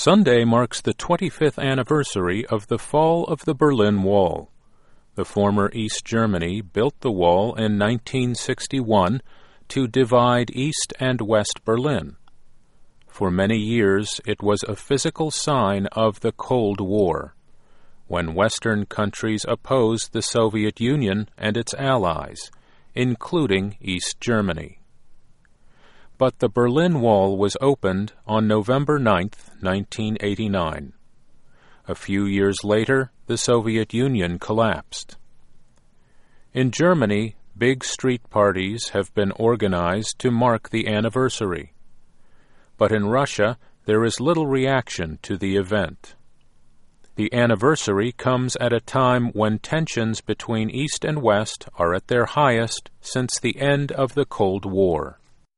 Sunday marks the 25th anniversary of the fall of the Berlin Wall. The former East Germany built the wall in 1961 to divide East and West Berlin. For many years it was a physical sign of the Cold War, when Western countries opposed the Soviet Union and its allies, including East Germany. But the Berlin Wall was opened on November 9, 1989. A few years later, the Soviet Union collapsed. In Germany, big street parties have been organized to mark the anniversary. But in Russia, there is little reaction to the event. The anniversary comes at a time when tensions between East and West are at their highest since the end of the Cold War.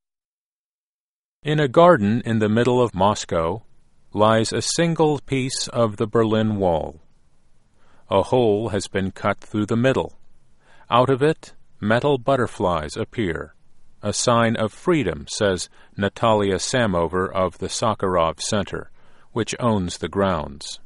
In a garden in the middle of Moscow lies a single piece of the Berlin Wall. A hole has been cut through the middle. Out of it, metal butterflies appear. A sign of freedom, says Natalia Samover of the Sakharov Center, which owns the grounds.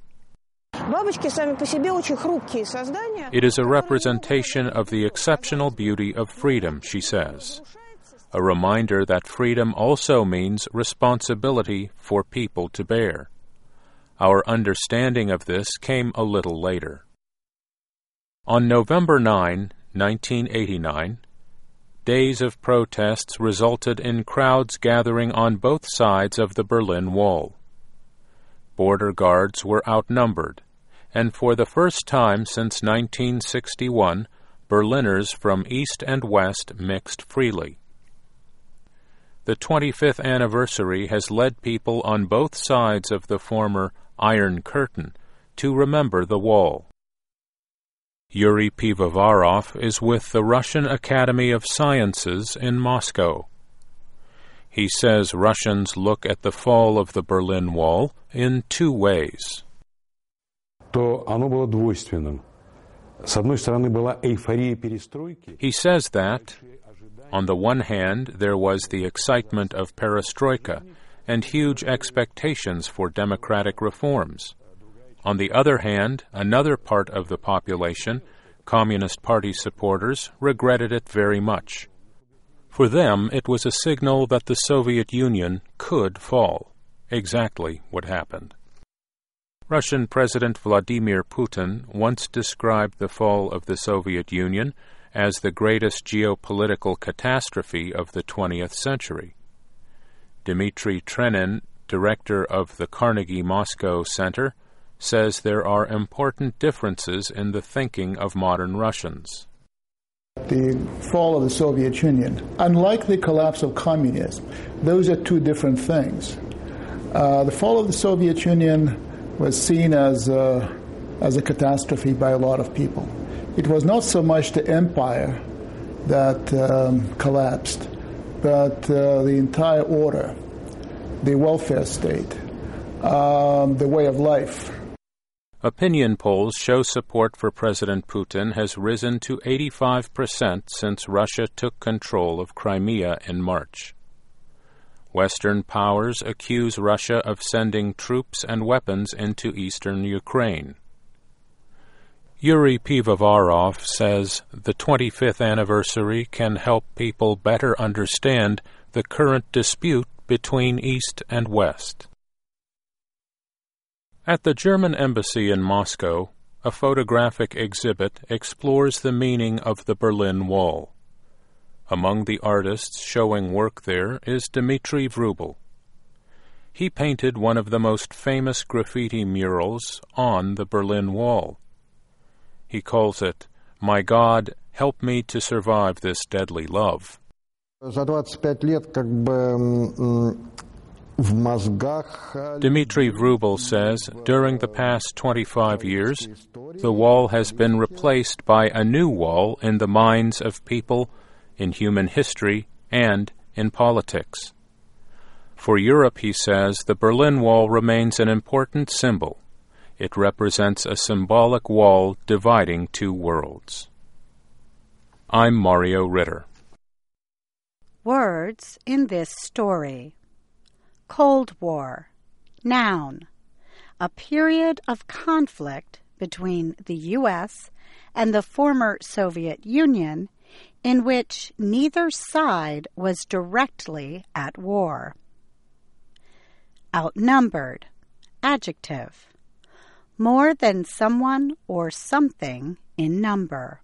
It is a representation of the exceptional beauty of freedom, she says. A reminder that freedom also means responsibility for people to bear. Our understanding of this came a little later. On November 9, 1989, days of protests resulted in crowds gathering on both sides of the Berlin Wall. Border guards were outnumbered, and for the first time since 1961, Berliners from East and West mixed freely. The 25th anniversary has led people on both sides of the former Iron Curtain to remember the wall. Yuri Pivovarov is with the Russian Academy of Sciences in Moscow. He says Russians look at the fall of the Berlin Wall in two ways. He says that, on the one hand, there was the excitement of perestroika and huge expectations for democratic reforms. On the other hand, another part of the population, Communist Party supporters, regretted it very much. For them, it was a signal that the Soviet Union could fall, exactly what happened. Russian President Vladimir Putin once described the fall of the Soviet Union as the greatest geopolitical catastrophe of the 20th century. Dmitry Trenin, director of the Carnegie Moscow Center, says there are important differences in the thinking of modern Russians. The fall of the Soviet Union, unlike the collapse of communism, those are two different things. The fall of the Soviet Union was seen as a catastrophe by a lot of people. It was not so much the empire that collapsed, but the entire order, the welfare state, the way of life. Opinion polls show support for President Putin has risen to 85% since Russia took control of Crimea in March. Western powers accuse Russia of sending troops and weapons into eastern Ukraine. Yuri Pivovarov says the 25th anniversary can help people better understand the current dispute between East and West. At the German embassy in Moscow, a photographic exhibit explores the meaning of the Berlin Wall. Among the artists showing work there is Dmitry Vrubel. He painted one of the most famous graffiti murals on the Berlin Wall. He calls it, "My God, help me to survive this deadly love." Dmitry Vrubel says during the past 25 years, the wall has been replaced by a new wall in the minds of people, in human history, and in politics. For Europe, he says, the Berlin Wall remains an important symbol. It represents a symbolic wall dividing two worlds. I'm Mario Ritter. Words in this story. Cold War. Noun. a period of conflict between the U.S. and the former Soviet Union in which neither side was directly at war. Outnumbered, adjective, more than someone or something in number.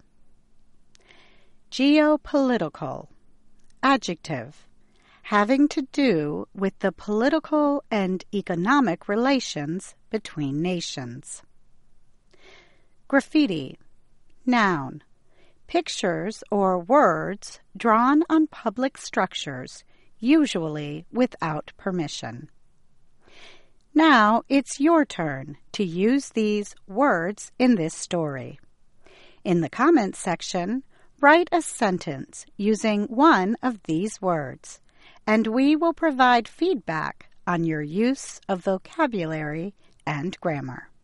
Geopolitical, adjective, having to do with the political and economic relations between nations. Graffiti, noun, pictures or words drawn on public structures, usually without permission. Now it's your turn to use these words in this story. In the comments section, write a sentence using one of these words, and we will provide feedback on your use of vocabulary and grammar.